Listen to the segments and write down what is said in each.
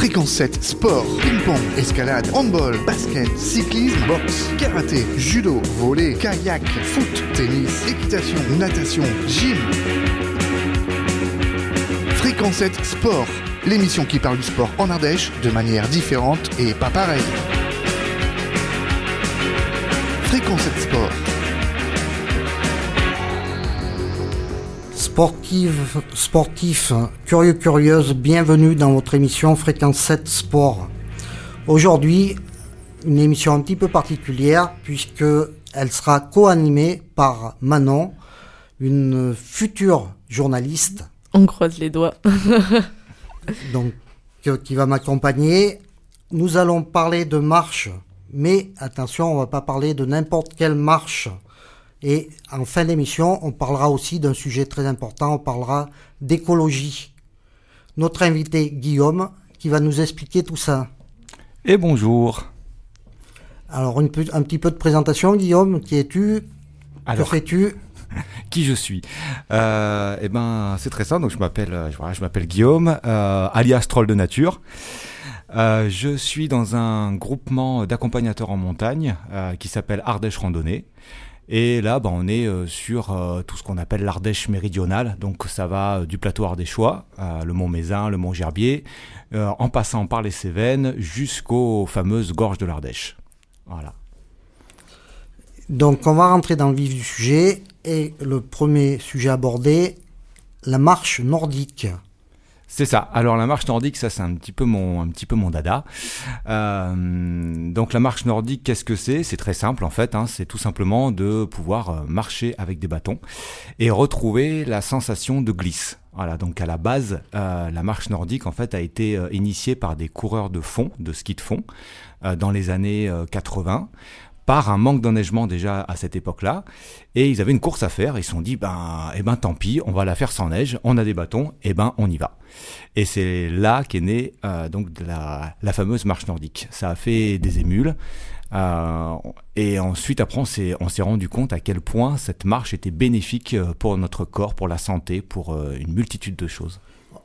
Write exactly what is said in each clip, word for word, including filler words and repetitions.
Fréquence sept, sport, ping-pong, escalade, handball, basket, cyclisme, boxe, karaté, judo, volley, kayak, foot, tennis, équitation, natation, gym. Fréquence sept, sport, l'émission qui parle du sport en Ardèche de manière différente et pas pareille. Fréquence sept, sport. Sportive, sportifs, curieux, curieuses, bienvenue dans votre émission Fréquence sept Sport. Aujourd'hui, une émission un petit peu particulière puisque elle sera co-animée par Manon, une future journaliste. On croise les doigts. donc, qui va m'accompagner. Nous allons parler de marche, mais attention, on ne va pas parler de n'importe quelle marche. Et en fin d'émission, on parlera aussi d'un sujet très important, on parlera d'écologie. Notre invité Guillaume, qui va nous expliquer tout ça. Et bonjour. Alors, une, un petit peu de présentation, Guillaume. Qui es-tu? Alors, que fais-tu? Qui je suis? euh, Eh ben, c'est très simple. Donc, je m'appelle, voilà, je m'appelle Guillaume, euh, alias Troll de Nature. Euh, je suis dans un groupement d'accompagnateurs en montagne euh, qui s'appelle Ardèche Randonnée. Et là, bah, on est euh, sur euh, tout ce qu'on appelle l'Ardèche méridionale. Donc ça va euh, du plateau ardéchois, euh, le Mont Mézin, le Mont Gerbier, euh, en passant par les Cévennes jusqu'aux fameuses gorges de l'Ardèche. Voilà. Donc on va rentrer dans le vif du sujet. Et le premier sujet abordé, la marche nordique. C'est ça. Alors la marche nordique, ça c'est un petit peu mon, un petit peu mon dada. Euh, donc la marche nordique, qu'est-ce que c'est? C'est très simple en fait. Hein, c'est tout simplement de pouvoir marcher avec des bâtons et retrouver la sensation de glisse. Voilà. Donc à la base, euh, la marche nordique en fait a été euh, initiée par des coureurs de fond, de ski de fond, euh, dans les années euh, quatre-vingts. Par un manque d'enneigement déjà à cette époque-là, et ils avaient une course à faire, ils se sont dit, ben, eh ben tant pis, on va la faire sans neige, on a des bâtons, eh ben on y va. Et c'est là qu'est née euh, donc de la, la fameuse marche nordique. Ça a fait des émules, euh, et ensuite après on s'est, on s'est rendu compte à quel point cette marche était bénéfique pour notre corps, pour la santé, pour euh, une multitude de choses.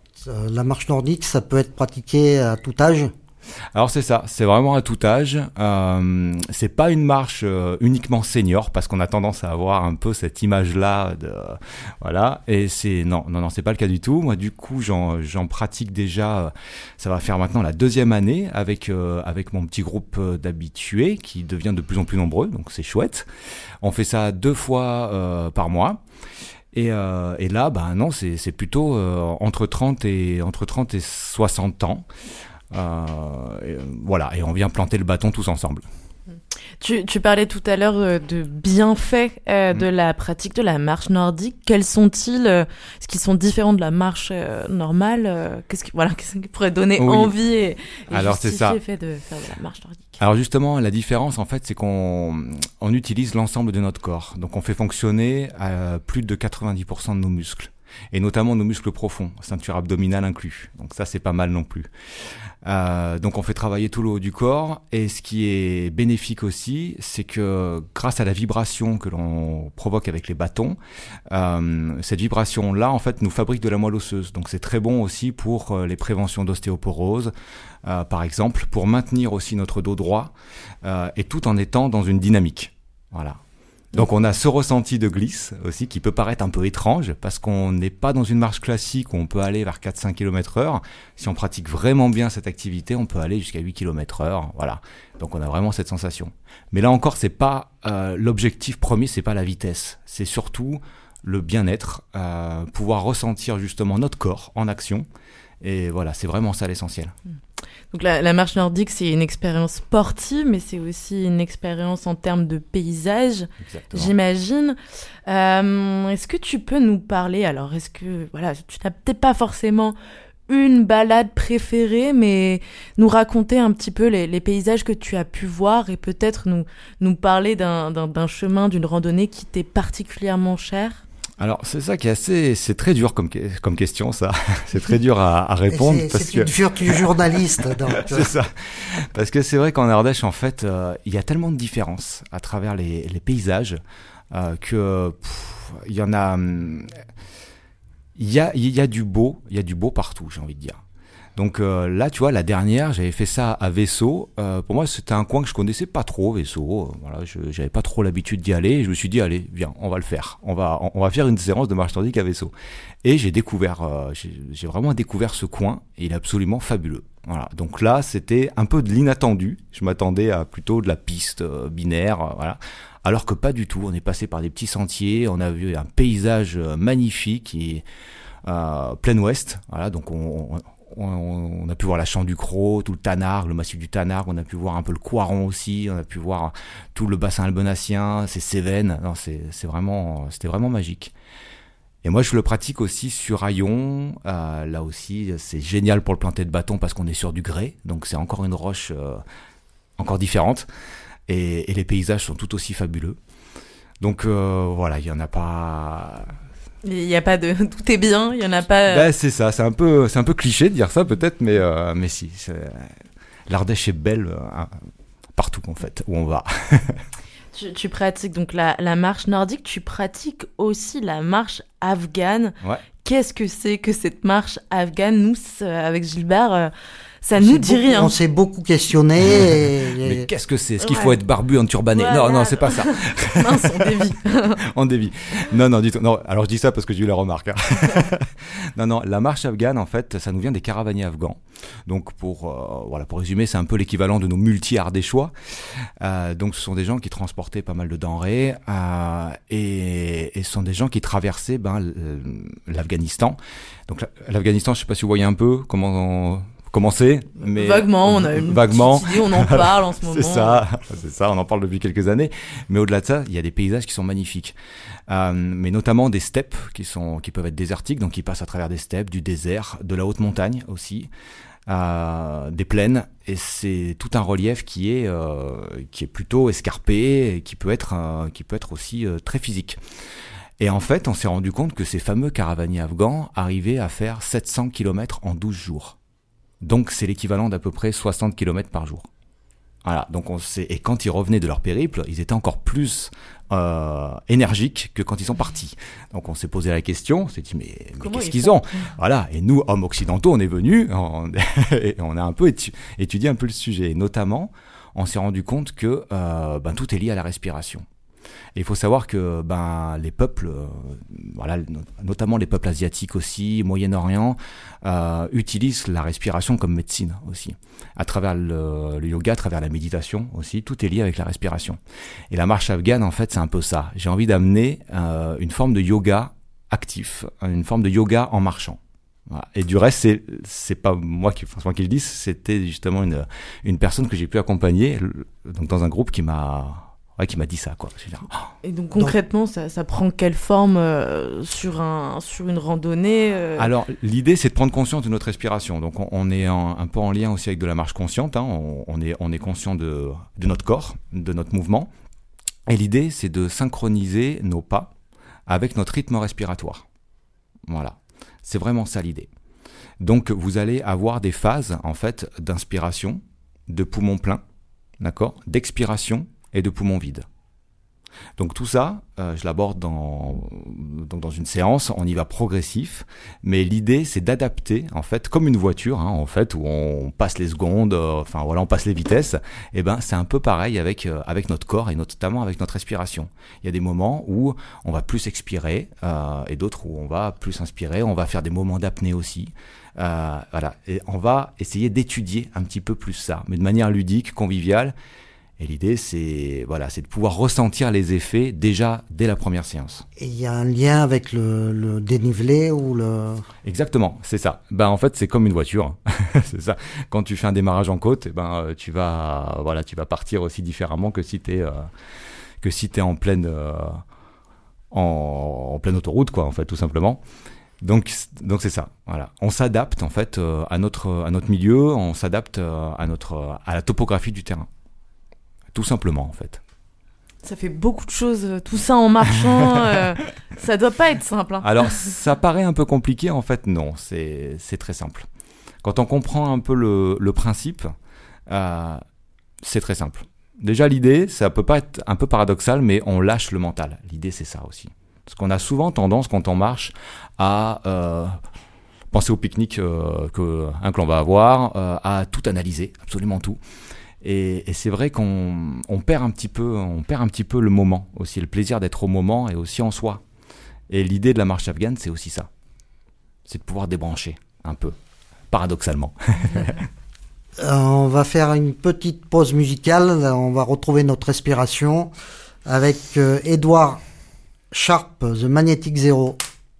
La marche nordique, ça peut être pratiqué à tout âge? Alors c'est ça, c'est vraiment à tout âge. Euh, c'est pas une marche euh, uniquement senior parce qu'on a tendance à avoir un peu cette image-là de euh, voilà. Et c'est non, non, non, c'est pas le cas du tout. Moi, du coup, j'en, j'en pratique déjà. Euh, ça va faire maintenant la deuxième année avec euh, avec mon petit groupe d'habitués qui devient de plus en plus nombreux. Donc c'est chouette. On fait ça deux fois euh, par mois. Et, euh, et là, bah non, c'est c'est plutôt euh, entre trente et entre trente et soixante ans. Euh, et, voilà, et on vient planter le bâton tous ensemble. Tu, tu parlais tout à l'heure euh, de bienfaits euh, mmh. de la pratique de la marche nordique. Quels sont-ils? euh, Est-ce qu'ils sont différents de la marche euh, normale? euh, Qu'est-ce qui, voilà, qu'est-ce qui pourrait donner oui. envie et, et Alors, justifier c'est ça. le fait de faire de la marche nordique? Alors justement, la différence en fait, c'est qu'on on utilise l'ensemble de notre corps. Donc on fait fonctionner euh, plus de quatre-vingt-dix pour cent de nos muscles. Et notamment nos muscles profonds, ceinture abdominale inclus. Donc ça, c'est pas mal non plus. Euh, donc on fait travailler tout le haut du corps. Et ce qui est bénéfique aussi, c'est que grâce à la vibration que l'on provoque avec les bâtons, euh, cette vibration-là, en fait, nous fabrique de la moelle osseuse. Donc c'est très bon aussi pour euh, les préventions d'ostéoporose, euh, par exemple, pour maintenir aussi notre dos droit, euh, et tout en étant dans une dynamique. Voilà. Donc on a ce ressenti de glisse aussi qui peut paraître un peu étrange parce qu'on n'est pas dans une marche classique où on peut aller vers quatre à cinq kilomètres heure. Si on pratique vraiment bien cette activité, on peut aller jusqu'à huit kilomètres heure. Voilà. Donc on a vraiment cette sensation. Mais là encore, c'est pas euh, l'objectif premier, c'est pas la vitesse. C'est surtout le bien-être, euh, pouvoir ressentir justement notre corps en action. Et voilà, c'est vraiment ça l'essentiel. Donc la, la marche nordique, c'est une expérience sportive, mais c'est aussi une expérience en termes de paysage, Exactement. J'imagine. Euh, est-ce que tu peux nous parler, alors est-ce que, voilà, tu n'as peut-être pas forcément une balade préférée, mais nous raconter un petit peu les, les paysages que tu as pu voir et peut-être nous, nous parler d'un, d'un, d'un chemin, d'une randonnée qui t'est particulièrement cher? Alors c'est ça qui est assez, c'est très dur comme comme question ça, c'est très dur à, à répondre c'est, parce c'est que une vertu journaliste. Donc. C'est ça, parce que c'est vrai qu'en Ardèche en fait euh, il y a tellement de différences à travers les les paysages euh, que il y en a, il y a il y a du beau, il y a du beau partout, j'ai envie de dire. Donc euh, là, tu vois, la dernière, j'avais fait ça à Vaisseau. Euh, pour moi, c'était un coin que je connaissais pas trop, Vaisseau. Euh, voilà, je j'avais pas trop l'habitude d'y aller. Et je me suis dit, allez, viens, on va le faire. On va, on, on va faire une séance de marche nordique à Vaisseau. Et j'ai découvert, euh, j'ai, j'ai vraiment découvert ce coin. Et il est absolument fabuleux. Voilà. Donc là, c'était un peu de l'inattendu. Je m'attendais à plutôt de la piste euh, binaire, euh, voilà. Alors que pas du tout. On est passé par des petits sentiers. On a vu un paysage euh, magnifique et euh, plein ouest. Voilà. Donc on, on on a pu voir la Champ du Cros, tout le Tanargue, le massif du Tanargue, on a pu voir un peu le Coiron aussi, on a pu voir tout le bassin albenassien, ces Cévennes, non, c'est, c'est vraiment, c'était vraiment magique. Et moi je le pratique aussi sur Aillon, euh, là aussi c'est génial pour le planter de bâton parce qu'on est sur du grès, donc c'est encore une roche euh, encore différente, et, et les paysages sont tout aussi fabuleux. Donc euh, voilà, il n'y en a pas... Il n'y a pas de tout est bien, il y en a pas. Ben, c'est ça, c'est un peu, c'est un peu cliché de dire ça peut-être, mais euh, mais si, c'est... l'Ardèche est belle euh, partout en fait où on va. tu, tu pratiques donc la, la marche nordique, tu pratiques aussi la marche afghane. Ouais. Qu'est-ce que c'est que cette marche afghane? Nous, avec Gilbert, euh, ça nous dit beaucoup, rien. On s'est beaucoup questionné. Et... Mais qu'est-ce que c'est? Est-ce qu'il ouais. faut être barbu en turbané? Voilà. Non, non, c'est pas ça. Mince, on dévie. On dévie. Non, non, du tout. Non, alors je dis ça parce que j'ai eu la remarque. Hein. non, non, la marche afghane, en fait, ça nous vient des caravaniers afghans. Donc, pour, euh, voilà, pour résumer, c'est un peu l'équivalent de nos multi-ardéchois. Euh, donc, ce sont des gens qui transportaient pas mal de denrées euh, et, et ce sont des gens qui traversaient ben, l'Afghanistan. Donc, l'Afghanistan, je sais pas si vous voyez un peu comment... On, Comment c'est, mais vaguement, on a une vaguement. petite idée, on en parle en ce moment. C'est ça, c'est ça, on en parle depuis quelques années. Mais au-delà de ça, il y a des paysages qui sont magnifiques, euh, mais notamment des steppes qui sont, qui peuvent être désertiques, donc qui passent à travers des steppes, du désert, de la haute montagne aussi, euh, des plaines, et c'est tout un relief qui est, euh, qui est plutôt escarpé, et qui peut être, euh, qui peut être aussi euh, très physique. Et en fait, on s'est rendu compte que ces fameux caravaniers afghans arrivaient à faire sept cents kilomètres en douze jours. Donc c'est l'équivalent d'à peu près soixante kilomètres par jour. Voilà, donc on sait, et quand ils revenaient de leur périple, ils étaient encore plus euh, énergiques que quand ils sont partis. Donc on s'est posé la question, on s'est dit mais, mais qu'est-ce qu'ils ont? Voilà, et nous hommes occidentaux, on est venus, on, et on a un peu étu, étudié un peu le sujet. Et notamment, on s'est rendu compte que euh, ben, tout est lié à la respiration. Et il faut savoir que ben, les peuples, euh, voilà, notamment les peuples asiatiques aussi, Moyen-Orient, euh, utilisent la respiration comme médecine aussi. À travers le, le yoga, à travers la méditation aussi, tout est lié avec la respiration. Et la marche afghane, en fait, c'est un peu ça. J'ai envie d'amener euh, une forme de yoga actif, une forme de yoga en marchant. Voilà. Et du reste, c'est c'est pas moi qui, enfin, moi qui le dis, c'était justement une une personne que j'ai pu accompagner, donc dans un groupe qui m'a Ouais, qui m'a dit ça, quoi. Je veux dire, oh. Et donc concrètement, donc, ça, ça prend quelle forme euh, sur, un, sur une randonnée euh... Alors, l'idée, c'est de prendre conscience de notre respiration. Donc, on, on est en, un peu en lien aussi avec de la marche consciente. Hein. On, on, est, on est conscient de, de notre corps, de notre mouvement. Et l'idée, c'est de synchroniser nos pas avec notre rythme respiratoire. Voilà. C'est vraiment ça l'idée. Donc, vous allez avoir des phases, en fait, d'inspiration, de poumon plein, d'accord, d'expiration, et de poumons vides. Donc tout ça, euh, je l'aborde dans, donc dans une séance, on y va progressif, mais l'idée c'est d'adapter, en fait, comme une voiture, hein, en fait, où on passe les secondes, euh, enfin voilà, on passe les vitesses, et ben c'est un peu pareil avec, euh, avec notre corps et notamment avec notre respiration. Il y a des moments où on va plus expirer, euh, et d'autres où on va plus inspirer, on va faire des moments d'apnée aussi, euh, voilà, et on va essayer d'étudier un petit peu plus ça, mais de manière ludique, conviviale. Et l'idée, c'est voilà, c'est de pouvoir ressentir les effets déjà dès la première séance. Et il y a un lien avec le, le dénivelé ou le... Exactement, c'est ça. Ben en fait, c'est comme une voiture, c'est ça. Quand tu fais un démarrage en côte, ben tu vas voilà, tu vas partir aussi différemment que si t'es euh, que si t'es en pleine euh, en, en pleine autoroute, quoi, en fait, tout simplement. Donc, donc c'est ça. Voilà, on s'adapte en fait euh, à notre à notre milieu, on s'adapte euh, à notre à la topographie du terrain. Tout simplement, en fait. Ça fait beaucoup de choses, tout ça en marchant. euh, ça doit pas être simple. Hein. Alors, ça paraît un peu compliqué. En fait, non. C'est, c'est très simple. Quand on comprend un peu le, le principe, euh, c'est très simple. Déjà, l'idée, ça peut pas être un peu paradoxal, mais on lâche le mental. L'idée, c'est ça aussi. Parce qu'on a souvent tendance, quand on marche, à... Euh, penser au pique-nique euh, que, hein, que l'on va avoir, euh, à tout analyser, absolument tout. Et, et c'est vrai qu'on on perd un petit peu, on perd un petit peu le moment aussi, le plaisir d'être au moment et aussi en soi. Et l'idée de la marche afghane, c'est aussi ça. C'est de pouvoir débrancher un peu, paradoxalement. euh, on va faire une petite pause musicale. On va retrouver notre respiration avec euh, Edward Sharp, The Magnetic Zero.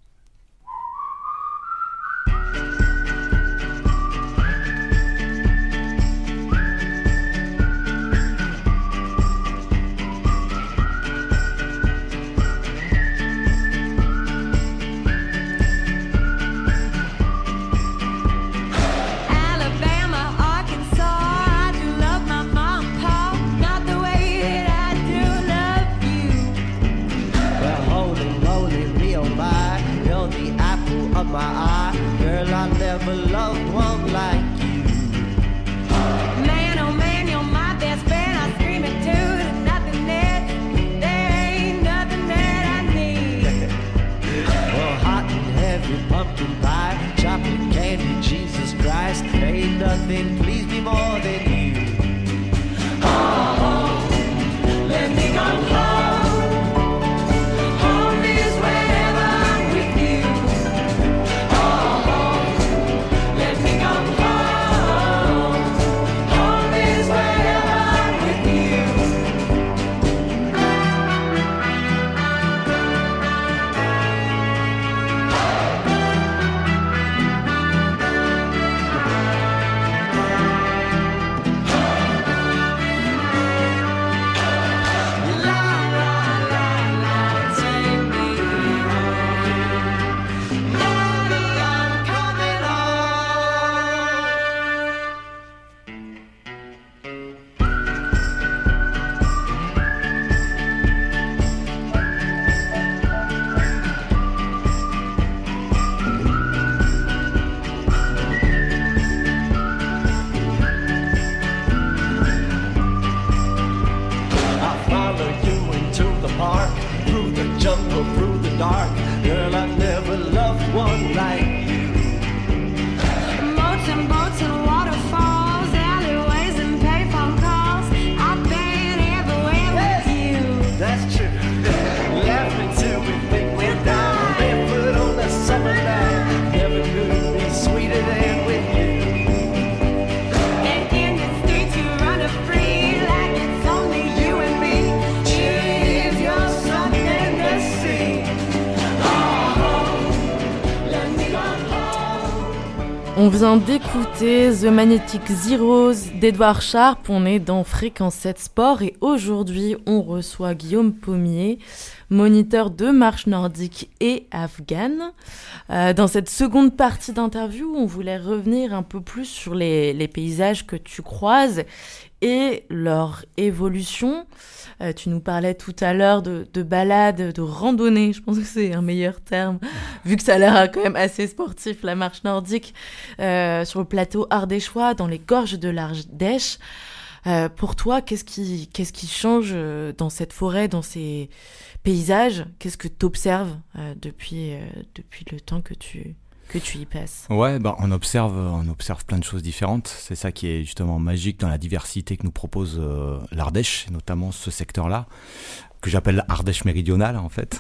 On vient d'écouter The Magnetic Zeros d'Edward Sharp. On est dans Fréquence sept Sport et aujourd'hui, on reçoit Guillaume Pommier, moniteur de marche nordique et afghane. Euh, dans cette seconde partie d'interview, on voulait revenir un peu plus sur les, les paysages que tu croises et leur évolution. Euh, tu nous parlais tout à l'heure de, de balade, de randonnée, je pense que c'est un meilleur terme, vu que ça a l'air quand même assez sportif, la marche nordique, euh, sur le plateau ardéchois, dans les gorges de l'Ardèche. Euh, pour toi, qu'est-ce qui, qu'est-ce qui change dans cette forêt, dans ces paysages? Qu'est-ce que tu observes euh, depuis, euh, depuis le temps que tu... que tu y passes? Ouais, ben on observe, on observe plein de choses différentes. C'est ça qui est justement magique dans la diversité que nous propose euh, l'Ardèche, et notamment ce secteur-là, que j'appelle l'Ardèche méridionale en fait.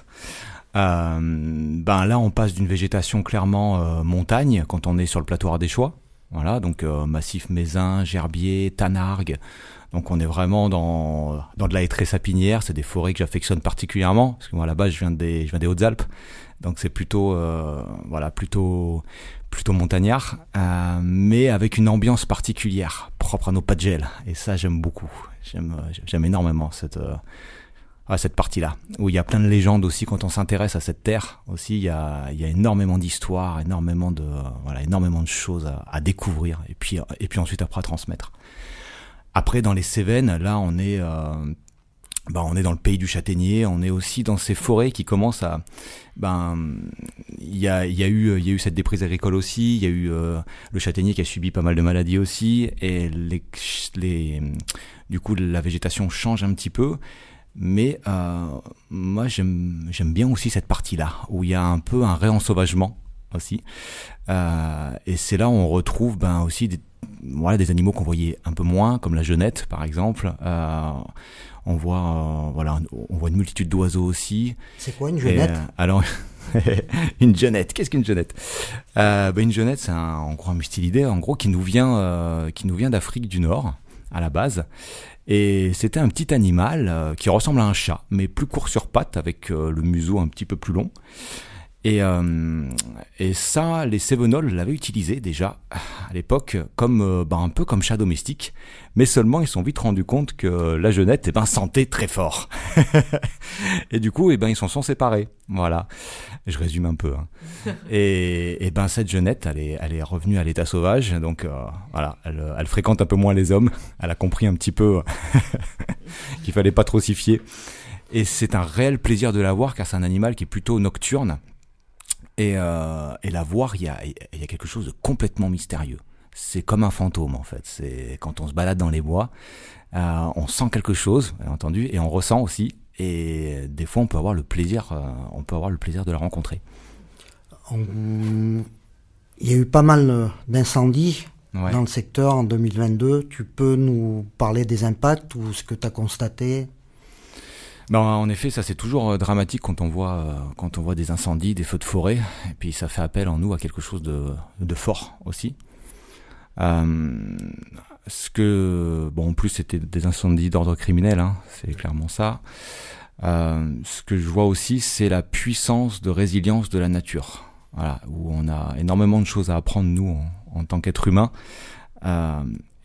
Euh, ben là, on passe d'une végétation clairement euh, montagne quand on est sur le plateau ardéchois. Voilà, donc euh, massif mézin, gerbier, tanargue. Donc on est vraiment dans dans de la hêtraie sapinière. C'est des forêts que j'affectionne particulièrement parce que moi là-bas, je viens des je viens des Hautes-Alpes. Donc c'est plutôt euh, voilà plutôt plutôt montagnard, euh, mais avec une ambiance particulière propre à nos Pas-de-Gel. Et ça j'aime beaucoup. J'aime j'aime énormément cette euh, cette partie-là où il y a plein de légendes aussi quand on s'intéresse à cette terre. Aussi il y a il y a énormément d'histoires, énormément de voilà énormément de choses à, à découvrir et puis et puis ensuite après à transmettre. Après dans les Cévennes, là on est euh, Ben, on est dans le pays du châtaignier, on est aussi dans ces forêts qui commencent à, ben, il y a, il y a eu, il y a eu cette déprise agricole aussi, il y a eu euh, le châtaignier qui a subi pas mal de maladies aussi, et les, les, du coup la végétation change un petit peu, mais euh, moi j'aime, j'aime bien aussi cette partie-là où il y a un peu un réensauvagement aussi. Euh, et c'est là où on retrouve ben, aussi des, voilà, des animaux qu'on voyait un peu moins, comme la genette par exemple. Euh, on voit, euh, voilà, on voit une multitude d'oiseaux aussi. C'est quoi une genette? Et, euh, alors, une genette, qu'est-ce qu'une genette? euh, ben, Une genette, c'est un, en gros un mustelidé, en gros, qui nous vient, euh, qui nous vient d'Afrique du Nord, à la base. Et c'était un petit animal euh, qui ressemble à un chat, mais plus court sur pattes, avec euh, le museau un petit peu plus long. Et, euh, et ça, les Cévenols l'avaient utilisé déjà à l'époque comme euh, bah, un peu comme chat domestique, mais seulement ils se sont vite rendus compte que la genette, eh ben, sentait très fort. Et du coup, eh ben, ils s'en sont séparés. Voilà, je résume un peu. Hein. Et, et ben cette genette, elle est, elle est revenue à l'état sauvage, donc euh, voilà, elle, elle fréquente un peu moins les hommes. Elle a compris un petit peu qu'il fallait pas trop s'y fier. Et c'est un réel plaisir de la voir, car c'est un animal qui est plutôt nocturne. Et, euh, et la voir, il y a, il y a quelque chose de complètement mystérieux. C'est comme un fantôme, en fait. C'est quand on se balade dans les bois, euh, on sent quelque chose, bien entendu, et on ressent aussi. Et des fois, on peut avoir le plaisir, euh, on peut avoir le plaisir de la rencontrer. On... Il y a eu pas mal d'incendies ouais. dans le secteur en deux mille vingt-deux. Tu peux nous parler des impacts ou ce que tu as constaté? Ben, en effet, ça c'est toujours euh, dramatique quand on voit euh, quand on voit des incendies, des feux de forêt, et puis ça fait appel en nous à quelque chose de, de fort aussi. Euh, ce que bon, en plus c'était des incendies d'ordre criminel, hein, c'est clairement ça. Euh, ce que je vois aussi, c'est la puissance de résilience de la nature. Voilà, où on a énormément de choses à apprendre nous en, en tant qu'être humain, euh,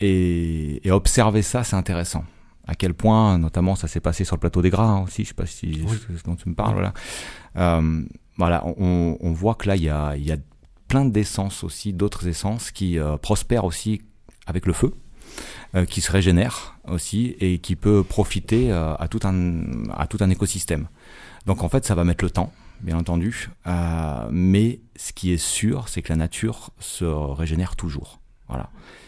et, et observer ça, c'est intéressant. À quel point, notamment, ça s'est passé sur le plateau des Gras hein, aussi, je sais pas si oui. c'est ce dont tu me parles. Voilà, euh, voilà on, on voit que là, il y a, il y a plein d'essences aussi, d'autres essences qui euh, prospèrent aussi avec le feu, euh, qui se régénèrent aussi et qui peut profiter euh, à tout un à tout un écosystème. Donc en fait, ça va mettre le temps, bien entendu, euh, mais ce qui est sûr, c'est que la nature se régénère toujours. Voilà.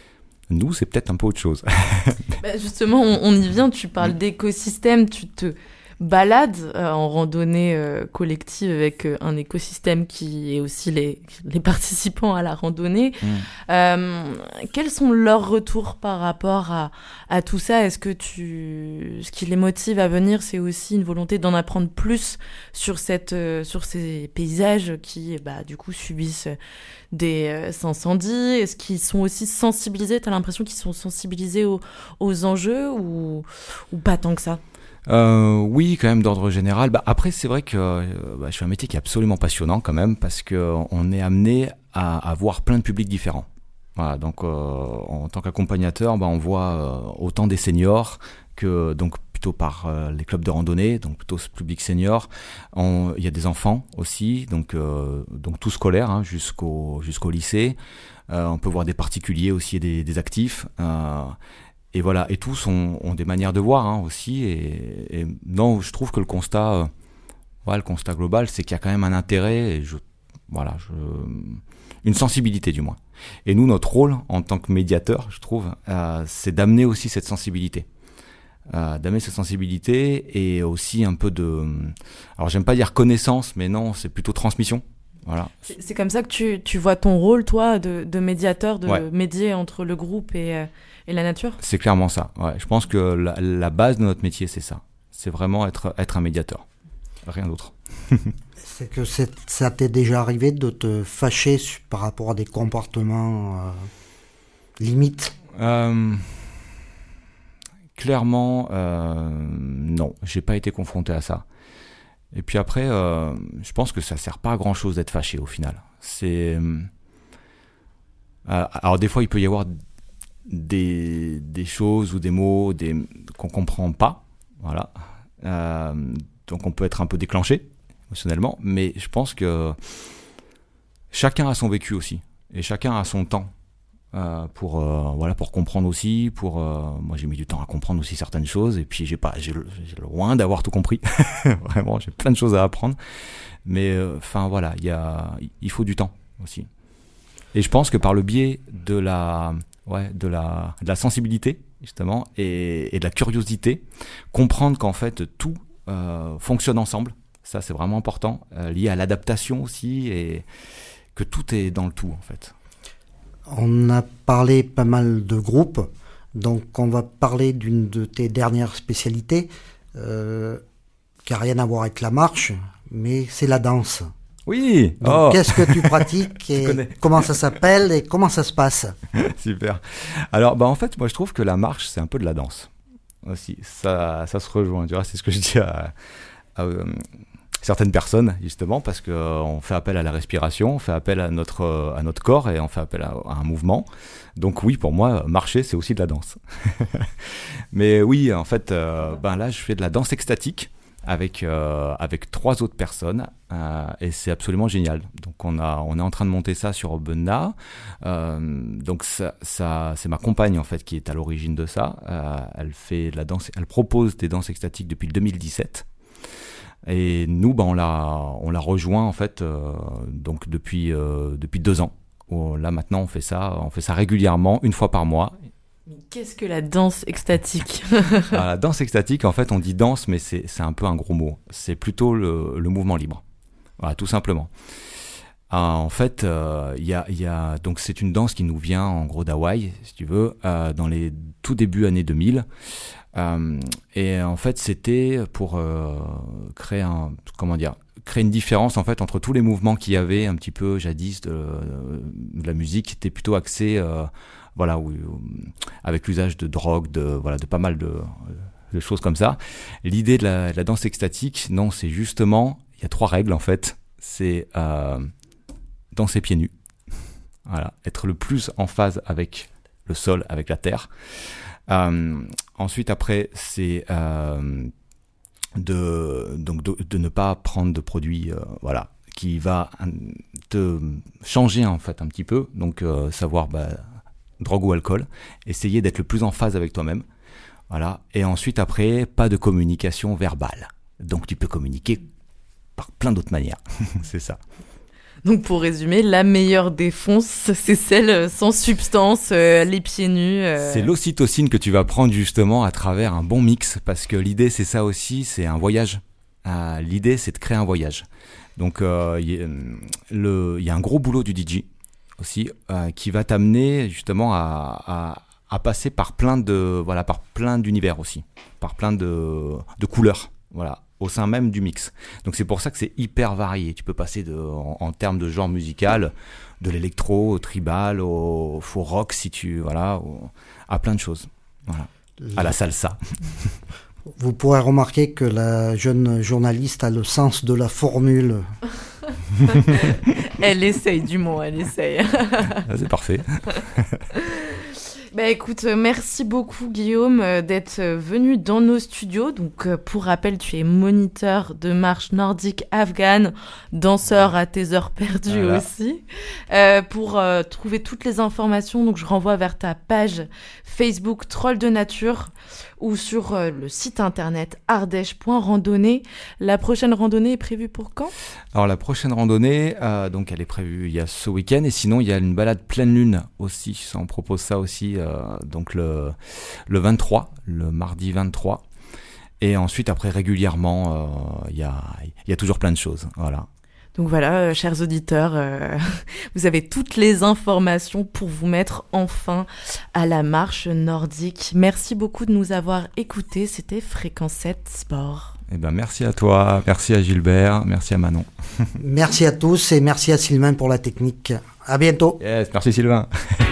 Nous, c'est peut-être un peu autre chose. Bah justement, on, on y vient, tu parles d'écosystème, tu te balades euh, en randonnée euh, collective avec euh, un écosystème qui est aussi les, les participants à la randonnée. Mmh. Euh, quels sont leurs retours par rapport à, à tout ça? Est-ce que tu... ce qui les motive à venir, c'est aussi une volonté d'en apprendre plus sur, cette, euh, sur ces paysages qui, bah, du coup, subissent des euh, incendies? Est-ce qu'ils sont aussi sensibilisés? T'as l'impression qu'ils sont sensibilisés aux, aux enjeux ou, ou pas tant que ça? Euh, oui, quand même d'ordre général. Bah, après, c'est vrai que euh, bah, je fais un métier qui est absolument passionnant quand même, parce que on est amené à, à voir plein de publics différents. Voilà, donc euh, en tant qu'accompagnateur, bah, on voit euh, autant des seniors que donc plutôt par euh, les clubs de randonnée, donc plutôt ce public senior. Il y a des enfants aussi, donc euh, donc tout scolaire hein, jusqu'au jusqu'au lycée. Euh, on peut voir des particuliers aussi et des, des actifs. Euh, Et voilà, et tous ont, ont des manières de voir hein, aussi. Et, et non, je trouve que le constat, euh, ouais, le constat global, c'est qu'il y a quand même un intérêt, et je, voilà, je, une sensibilité du moins. Et nous, notre rôle en tant que médiateur, je trouve, euh, c'est d'amener aussi cette sensibilité, euh, d'amener cette sensibilité et aussi un peu de, alors j'aime pas dire connaissance, mais non, c'est plutôt transmission. Voilà. C'est, c'est comme ça que tu, tu vois ton rôle, toi, de, de médiateur, de ouais. médier entre le groupe et, euh, et la nature? C'est clairement ça. Ouais. Je pense que la, la base de notre métier, c'est ça. C'est vraiment être, être un médiateur. Rien d'autre. C'est que c'est, ça t'est déjà arrivé de te fâcher par rapport à des comportements euh, limites? euh, Clairement, euh, non. J'ai pas été confronté à ça. Et puis après, euh, je pense que ça sert pas à grand chose d'être fâché au final. C'est, euh, alors des fois il peut y avoir des des choses ou des mots des qu'on comprend pas, voilà. Euh, donc on peut être un peu déclenché émotionnellement, mais je pense que chacun a son vécu aussi et chacun a son temps. Euh, pour euh, voilà pour comprendre aussi pour euh, moi j'ai mis du temps à comprendre aussi certaines choses et puis j'ai pas j'ai, j'ai loin d'avoir tout compris vraiment j'ai plein de choses à apprendre mais enfin euh, voilà il y a il faut du temps aussi et je pense que par le biais de la ouais de la de la sensibilité justement et, et de la curiosité comprendre qu'en fait tout euh, fonctionne ensemble, ça c'est vraiment important, euh, lié à l'adaptation aussi et que tout est dans le tout en fait. On a parlé pas mal de groupes, donc on va parler d'une de tes dernières spécialités, euh, qui n'a rien à voir avec la marche, mais c'est la danse. Oui. Donc, oh. Qu'est-ce que tu pratiques et comment ça s'appelle et comment ça se passe? Super. Alors, bah en fait, moi je trouve que la marche c'est un peu de la danse aussi. Ça, ça se rejoint. Tu vois, c'est ce que je dis à, à euh, certaines personnes justement parce que euh, on fait appel à la respiration, on fait appel à notre euh, à notre corps et on fait appel à, à un mouvement. Donc oui, pour moi, marcher c'est aussi de la danse. Mais oui, en fait, euh, ben là je fais de la danse extatique. Avec, euh, avec trois autres personnes euh, et c'est absolument génial. Donc on, a, on est en train de monter ça sur Aubenas. Euh, donc ça, ça, c'est ma compagne en fait qui est à l'origine de ça. Euh, elle fait de la danse, elle propose des danses extatiques depuis le deux mille dix-sept. Et nous, bah, on l'a, on l'a rejoint en fait euh, donc depuis, euh, depuis deux ans. Où, là maintenant on fait ça, on fait ça régulièrement, une fois par mois. Mais qu'est-ce que la danse extatique? Alors, la danse extatique, en fait, on dit danse, mais c'est, c'est un peu un gros mot. C'est plutôt le, le mouvement libre. Voilà, tout simplement. Euh, en fait, il euh, y a, y a, donc c'est une danse qui nous vient en gros d'Hawaï, si tu veux, euh, dans les tout débuts années deux mille. Euh, et en fait, c'était pour euh, créer un, comment dire, créer une différence en fait entre tous les mouvements qu'il y avait un petit peu jadis de, de la musique, qui était plutôt axé euh, voilà, où, où, avec l'usage de drogue, de, voilà, de pas mal de, de choses comme ça. L'idée de la, de la danse extatique, non, c'est justement, il y a trois règles en fait. C'est euh, danser pieds nus, voilà, être le plus en phase avec le sol, avec la terre. Euh, ensuite, après, c'est euh, de, donc de, de ne pas prendre de produits, euh, voilà, qui va te changer en fait un petit peu. Donc, euh, savoir bah, drogue ou alcool, essayer d'être le plus en phase avec toi-même, voilà. Et ensuite après, pas de communication verbale. Donc tu peux communiquer par plein d'autres manières. C'est ça. Donc pour résumer, la meilleure défonce, c'est celle sans substance, euh, les pieds nus. Euh... C'est l'ocytocine que tu vas prendre justement à travers un bon mix, parce que l'idée c'est ça aussi, c'est un voyage. Euh, l'idée c'est de créer un voyage. Donc il euh, y, y a un gros boulot du D J aussi euh, qui va t'amener justement à, à, à passer par plein de voilà par plein d'univers aussi, par plein de, de couleurs, voilà, au sein même du mix. Donc c'est pour ça que c'est hyper varié. Tu peux passer de, en, en termes de genre musical, de l'électro au tribal, au, au rock si tu voilà, au, à plein de choses, voilà, à la salsa. Vous pourrez remarquer que la jeune journaliste a le sens de la formule. Elle essaye, du moins, elle essaye. C'est parfait. Bah écoute, merci beaucoup Guillaume d'être venu dans nos studios. Donc pour rappel, tu es moniteur de marche nordique afghane, danseur à tes heures perdues voilà. aussi. Euh, pour euh, trouver toutes les informations, donc je renvoie vers ta page Facebook Troll de Nature ou sur euh, le site internet ardèche point randonnée. La prochaine randonnée est prévue pour quand ? Alors la prochaine randonnée, euh, donc elle est prévue il y a ce week-end, et sinon il y a une balade pleine lune aussi. Ça, on propose ça aussi euh, donc le le vingt-trois, le mardi vingt-trois. Et ensuite après régulièrement il euh, y a il y a toujours plein de choses, voilà. Donc voilà, euh, chers auditeurs, euh, vous avez toutes les informations pour vous mettre enfin à la marche nordique. Merci beaucoup de nous avoir écoutés. C'était Fréquence sept Sport. Eh ben, merci à toi, merci à Gilbert, merci à Manon. Merci à tous et merci à Sylvain pour la technique. À bientôt. Yes, merci Sylvain.